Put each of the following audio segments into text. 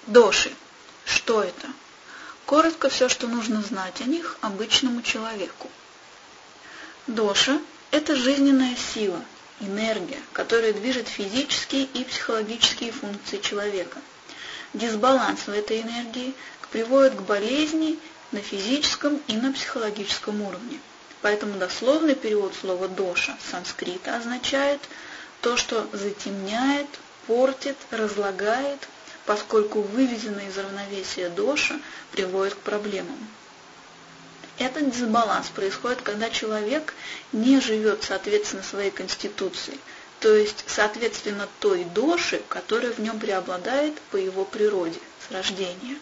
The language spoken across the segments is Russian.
Доши. Что это? Коротко все, что нужно знать о них обычному человеку. Доша – это жизненная сила, энергия, которая движет физические и психологические функции человека. Дисбаланс в этой энергии приводит к болезни на физическом и на психологическом уровне. Поэтому дословный перевод слова «доша» с санскрита означает то, что затемняет, портит, разлагает, поскольку выведенная из равновесия доша приводит к проблемам. Этот дисбаланс происходит, когда человек не живет соответственно своей конституции, то есть соответственно той доше, которая в нем преобладает по его природе, с рождения.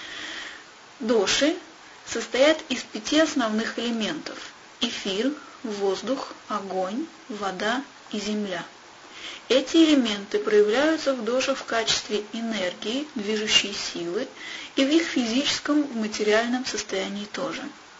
Доши состоят из 5 основных элементов – эфир, воздух, огонь, вода и земля. Эти элементы проявляются в доше в качестве энергии, движущей силы, и в их физическом, материальном состоянии тоже.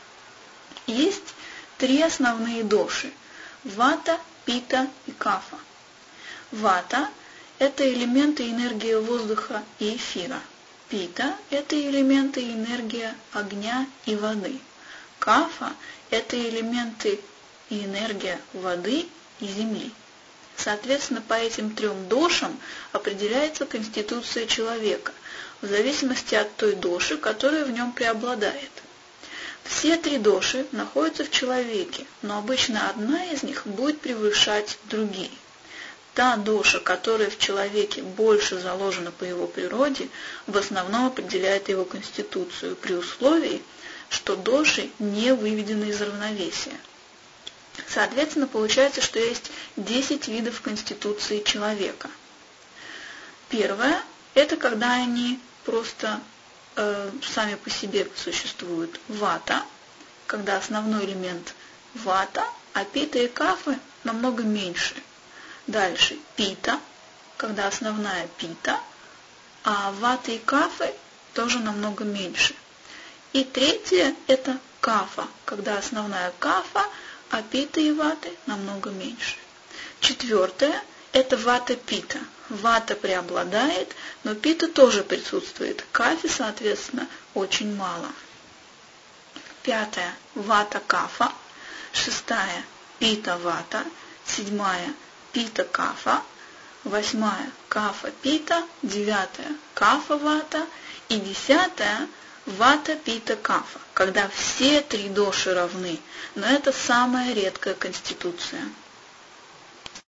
Есть 3 основные доши – вата, пита и кафа. Вата – это элементы энергии воздуха и эфира. Пита – это элементы и энергия огня и воды. Кафа – это элементы и энергия воды и земли. Соответственно, по этим 3 дошам определяется конституция человека, в зависимости от той доши, которая в нем преобладает. Все 3 доши находятся в человеке, но обычно одна из них будет превышать другие. Та доша, которая в человеке больше заложена по его природе, в основном определяет его конституцию, при условии, что доши не выведены из равновесия. Соответственно, получается, что есть 10 видов конституции человека. Первое – это когда они просто сами по себе существуют. Вата, когда основной элемент вата, а пита и кафа намного меньше. Дальше пита, когда основная пита, а вата и кафы тоже намного меньше. И третье – это кафа, когда основная кафа, а пита и ваты намного меньше. Четвертое – это вата-пита. Вата преобладает, но пита тоже присутствует. Кафе, соответственно, очень мало. Пятое – вата-кафа. Шестая – пита-вата. Седьмая – пита-кафа. Восьмая – кафа-пита. Девятая – кафа-вата. И 10 вата, пита, кафа, когда все 3 доши равны, но это самая редкая конституция.